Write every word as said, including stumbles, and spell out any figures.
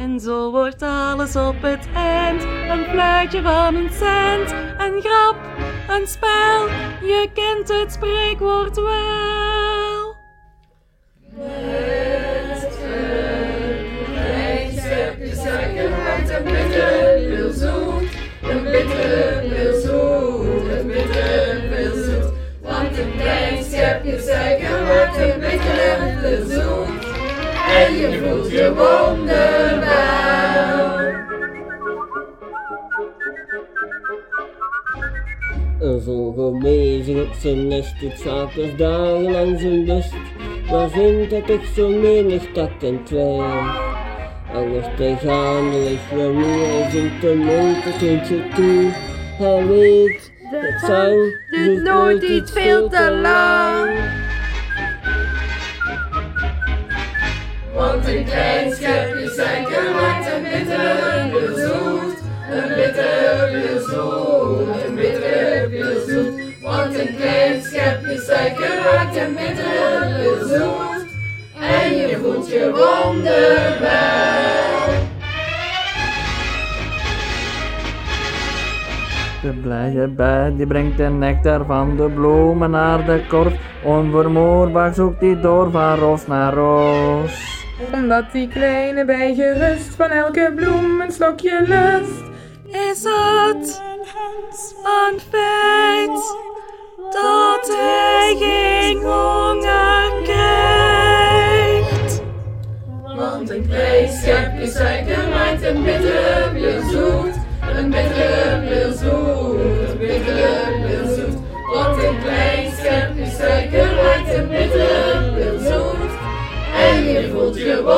En zo wordt alles op het eind een fluitje van een cent. Een grap, een spel, je kent het spreekwoord wel. Met een klein schepje suiker maakt een bittere pil zoet. Een bittere pil zoet, een bittere pil zoet. Want een klein schepje suiker maakt een bittere pil zoet. En je voelt je wonderwel. Een vogel bezig op zijn nest, het zakers dagenlang zijn lust. Maar vindt hij toch zo menig tak en twijg. Alles tegenaan is wel nu, hij zingt een nooit het hondje toe. Hij weet, dat zang duurt nooit iets veel te lang. Want een klein schepje suiker maakt een bittere pil zoet. Een bittere pil zoet, een bittere pil zoet. Want een klein schepje suiker maakt een bittere pil zoet. En je voelt je wonderwel. De blije bij die brengt de nectar van de bloemen naar de korf. Onvermoorbaar zoekt die door van roos naar roos. Omdat die kleine bij gerust van elke bloem een slokje lust. Is het een feit dat hij geen honger krijgt? Want een klein schepje suiker maakt een bittere pil zoet. Een bittere pil zoet, een bittere pil zoet. Want een klein schepje suiker maakt een bittere pil zoet. En je voelt je